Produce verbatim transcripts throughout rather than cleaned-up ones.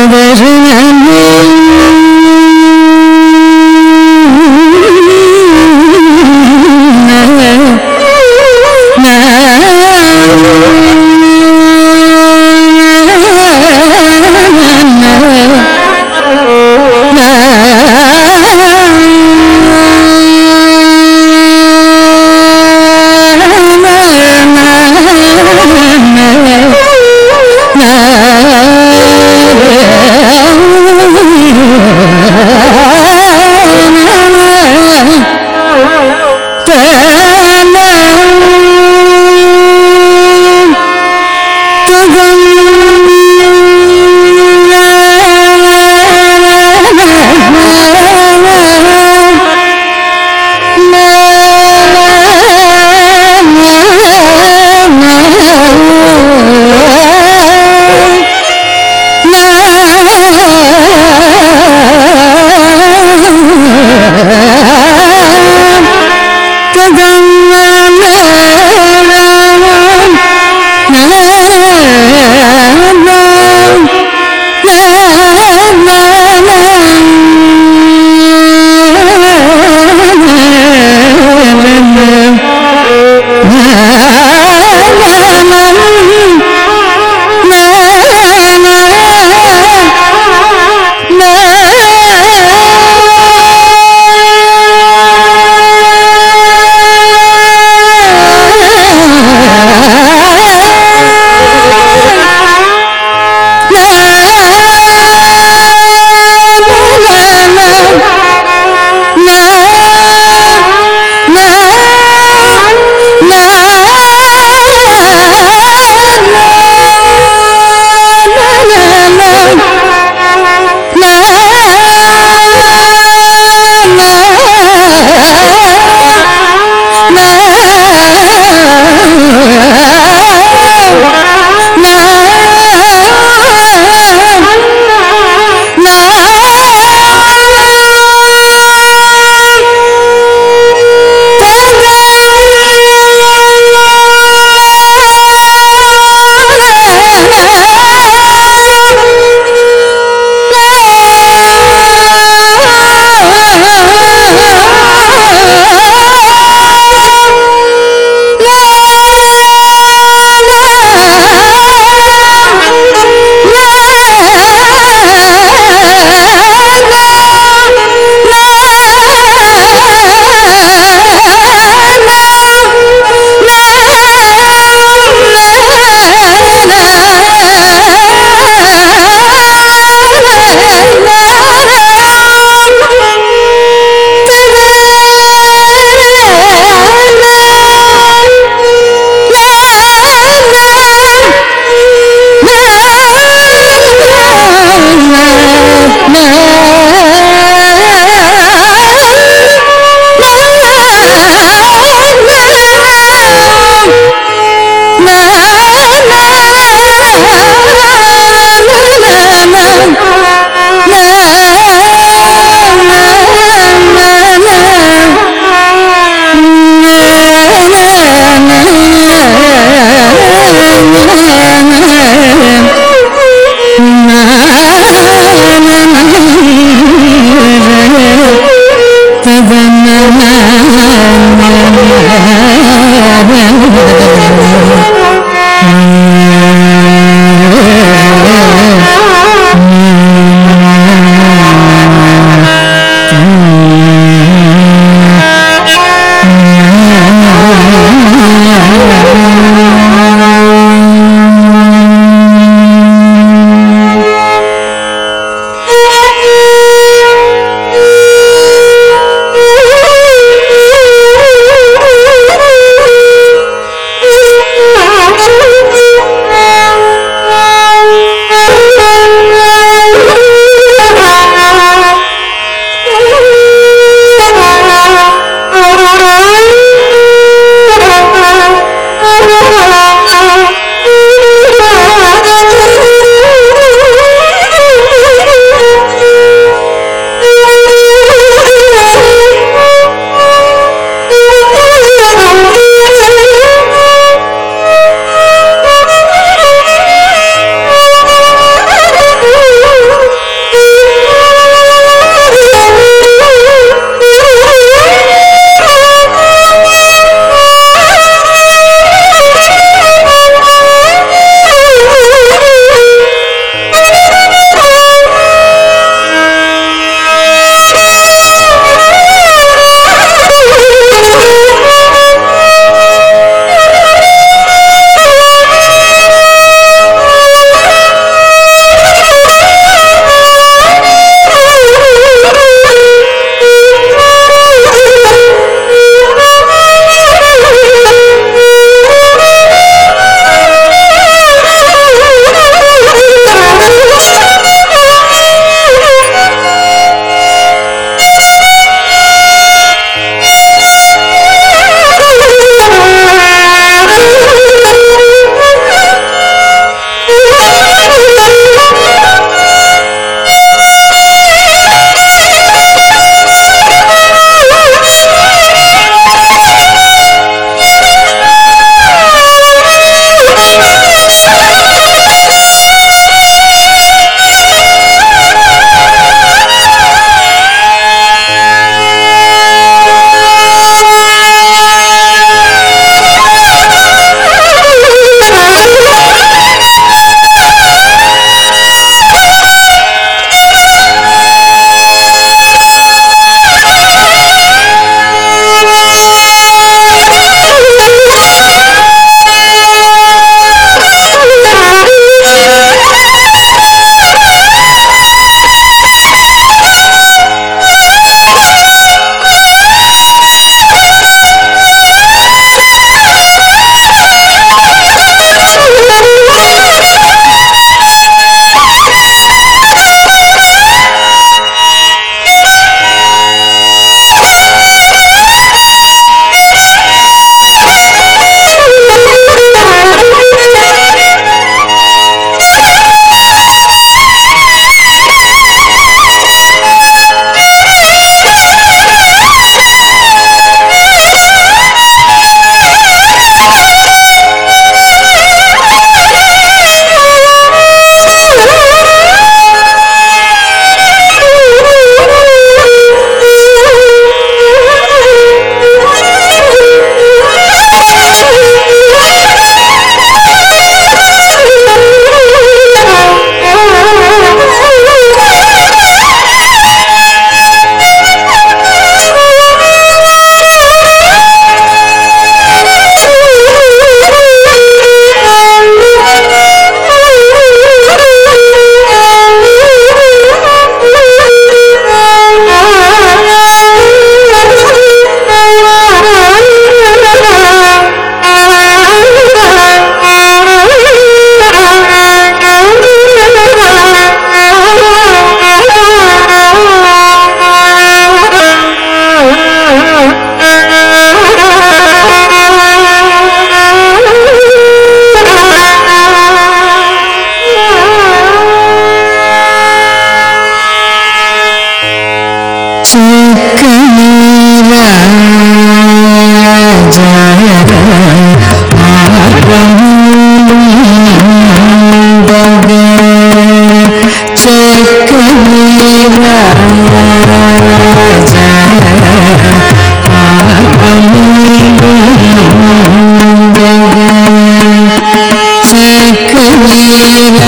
na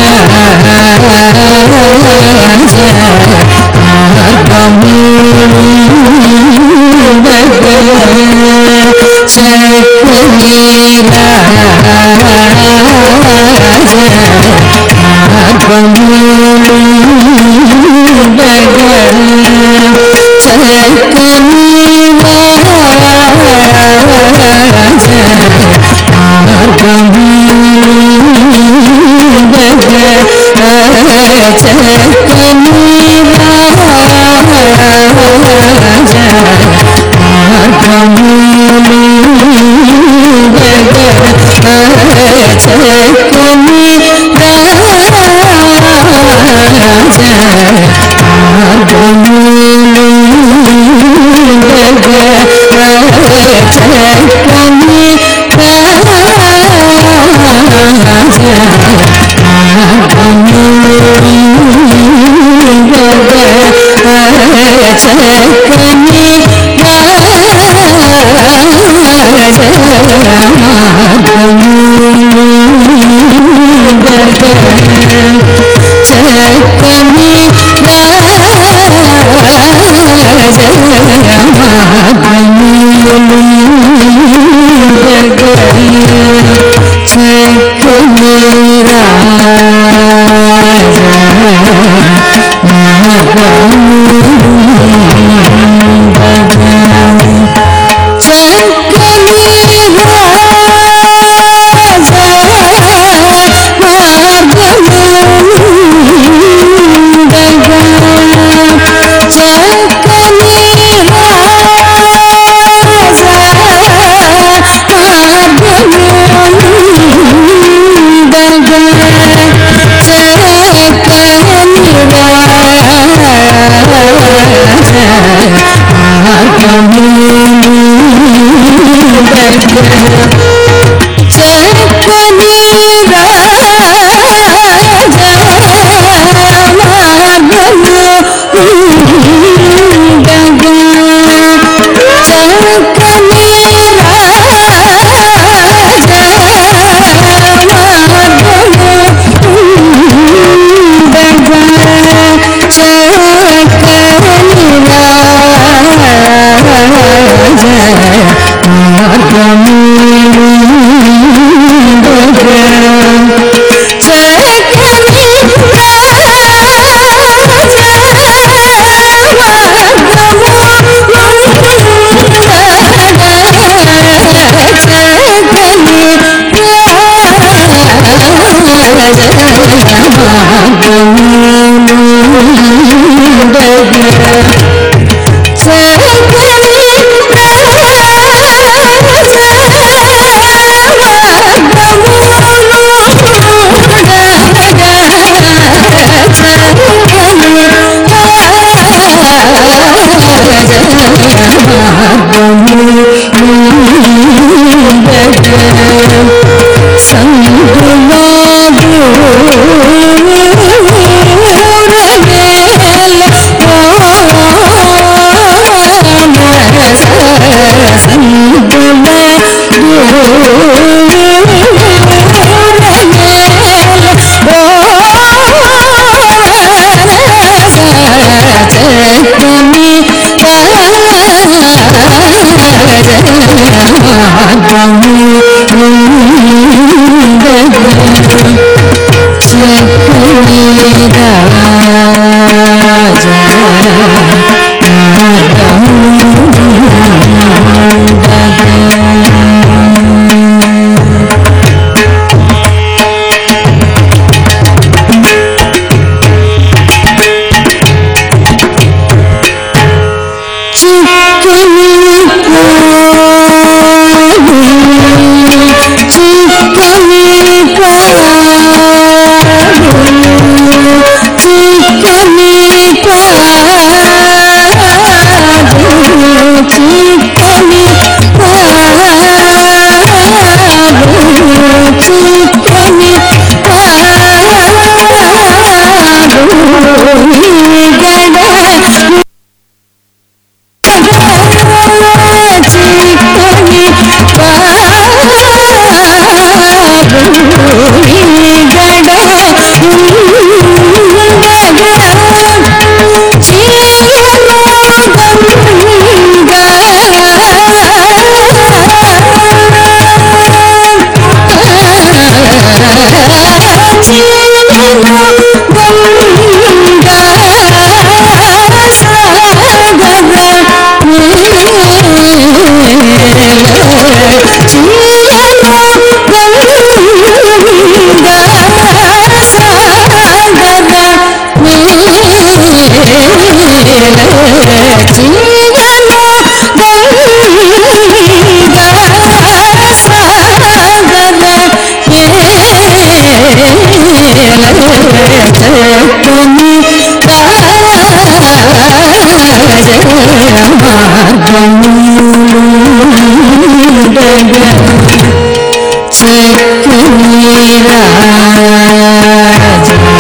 చిక్కుని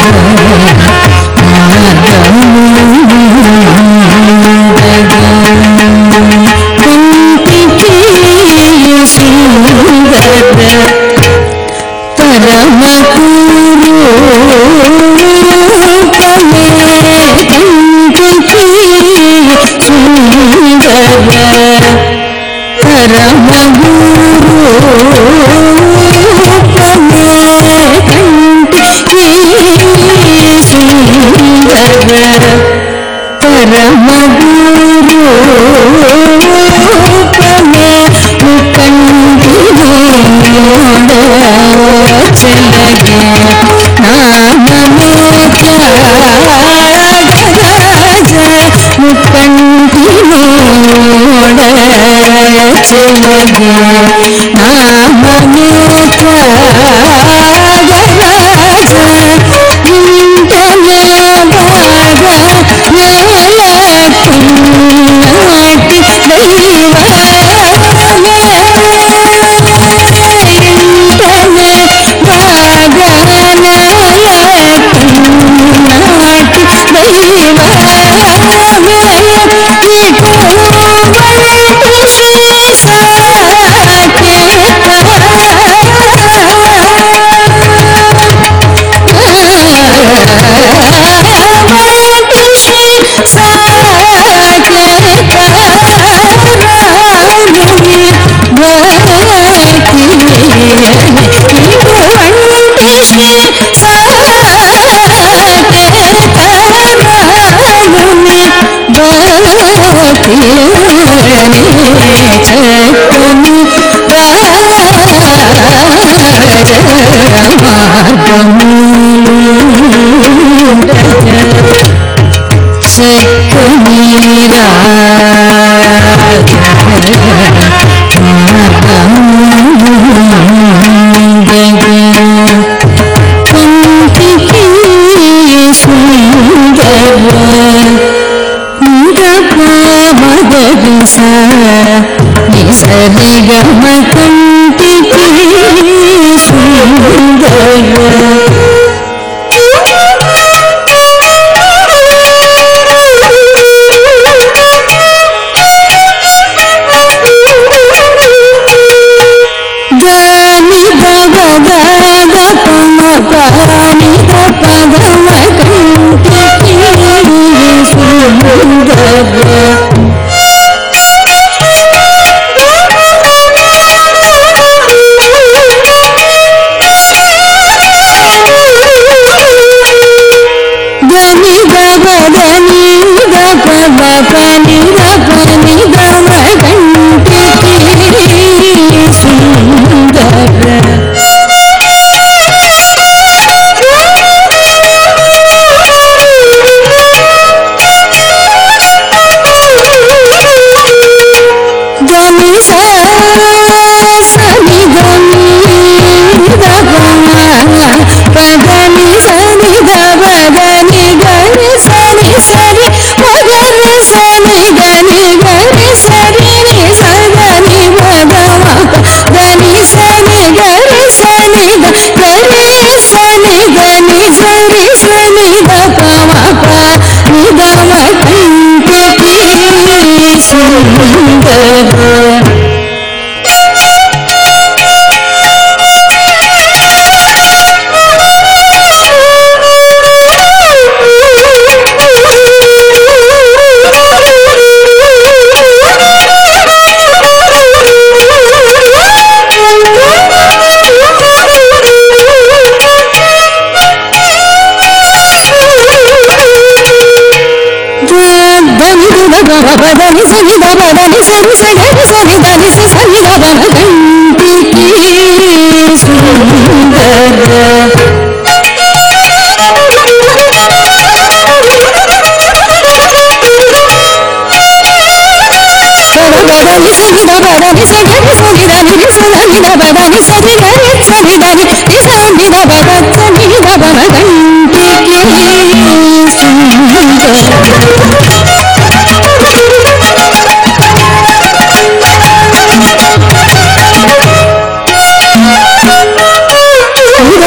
Baba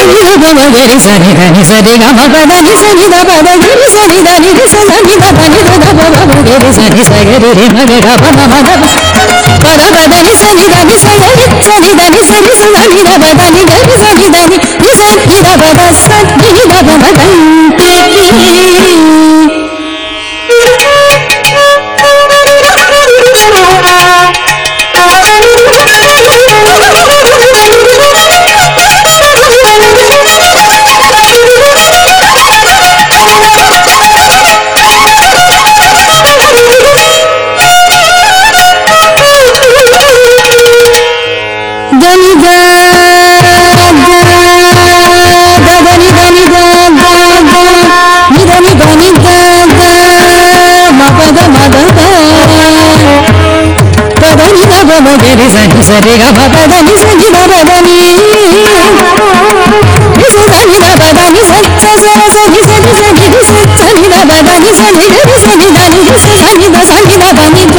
గరి సరి గని సరి గమ పద ని సని ద పద గరి సని ద ని రి సని ద ప ని ద ద ప ప గరి సని స గరి రి మ గ గ ప మ మ ద పద పద ని సని ద ని స గరి సని ద ని సరి స ని ద పద ని గరి సని ద ని ని సని ద పద స ని ద ప మ ద గరి సని సరి గ పద ని సని ద పద ని ని సని ద పద ని స స స సని సని సని ని సని ద పద ని సని గరి సని ద ని రి సని ద సని ద ప ని ద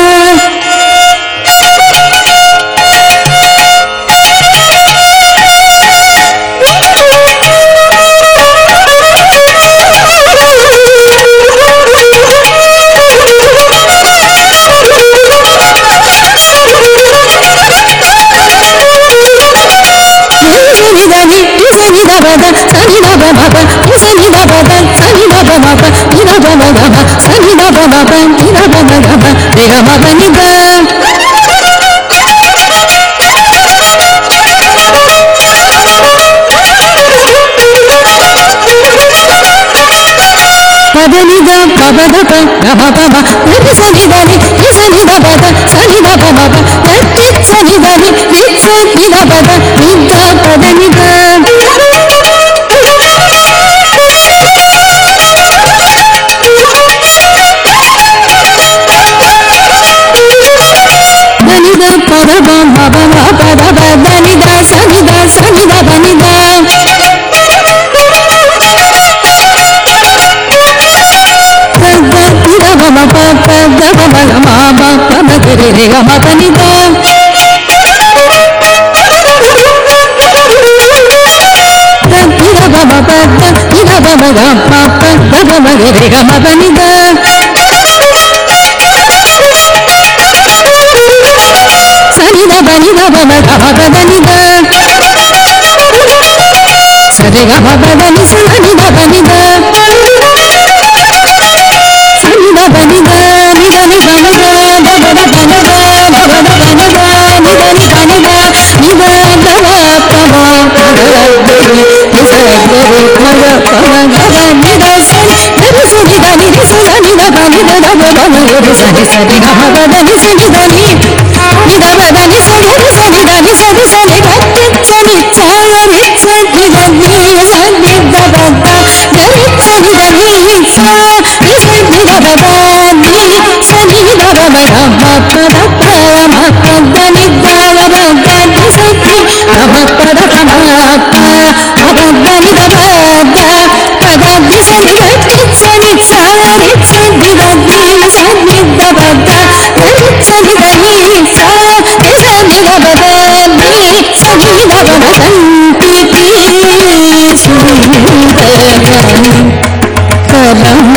పదని ద పద ప గమ ప మ రి సని ద ని రి సని ద పద సని ద ప మ ప రి సని ద ని రి సని ద పద ని ద పదని ద దని ద పద ప మ ప మ పద ప దని ద సని ద సని ద ప ని ద ma pa pa ga ma ma ma ma pa ma ga re re ga ma pa ni da da ni da ba ma pa da ni da ba ma ga pa pa da ba ma ga re ga ma pa ni da sa ni da ba ni da ba ma ga ma pa da ni da sa re ga ma pa da ni sa ni da ba ni da సరి సరి గ పద ని సని the ని ని the పద ని సని రి సని ద ని సని సని గ సని చ రి సని ద ని సని ద పద గరి సని ద ని స రి సని ద పద ని సని ద ప మ గ మ ప ద ప మ ప ద ని ద వ ద ద ని సని గ మ ప ద ప మ ప మ ప ద ని ద ప ద ప ద ని సని గ సని చ రి సని ద ని సని ద పద గరి సని ద ని స రి సని ద పద ని సని ద ప మ దంతి తి సుందరం కరమ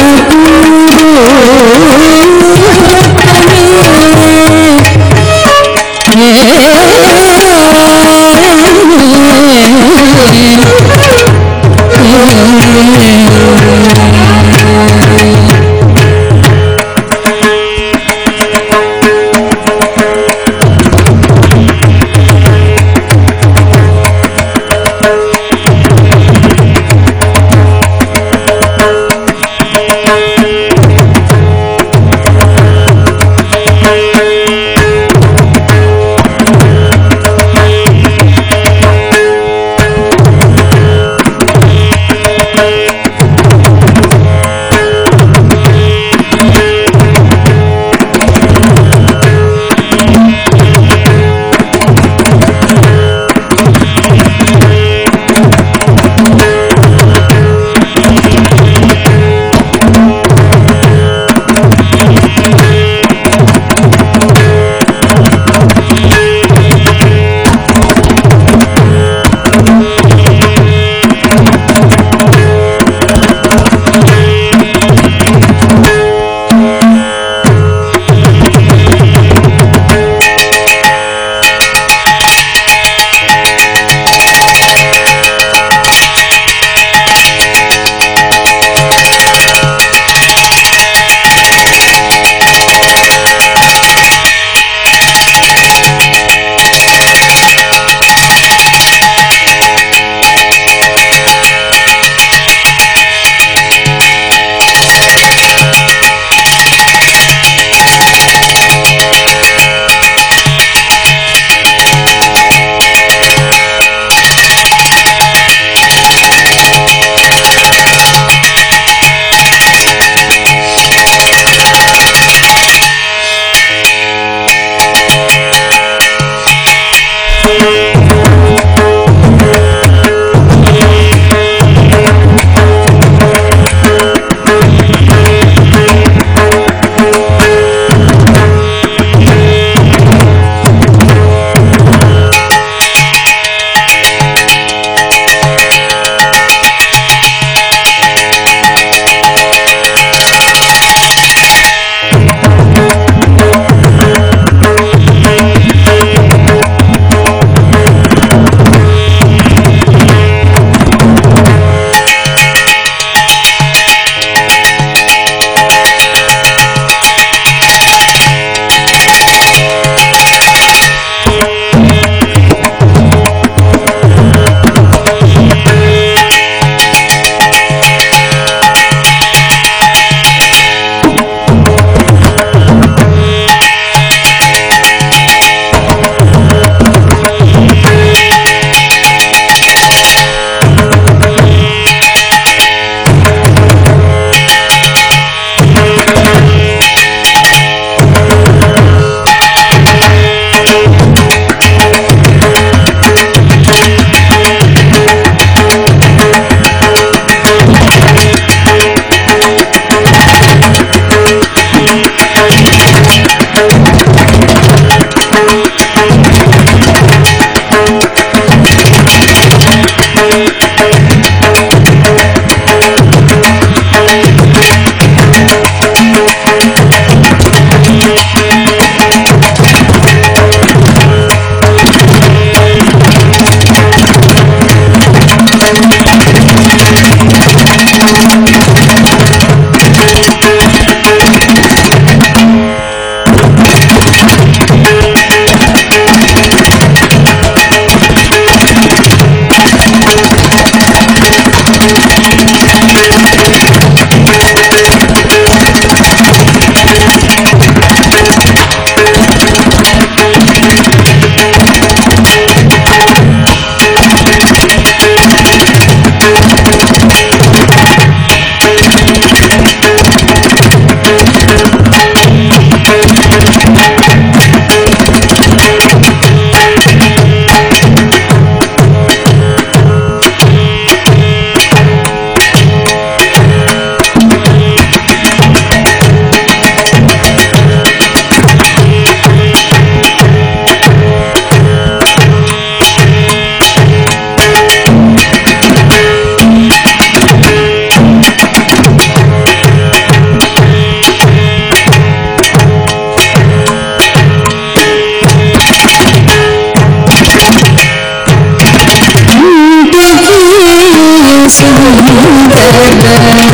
దని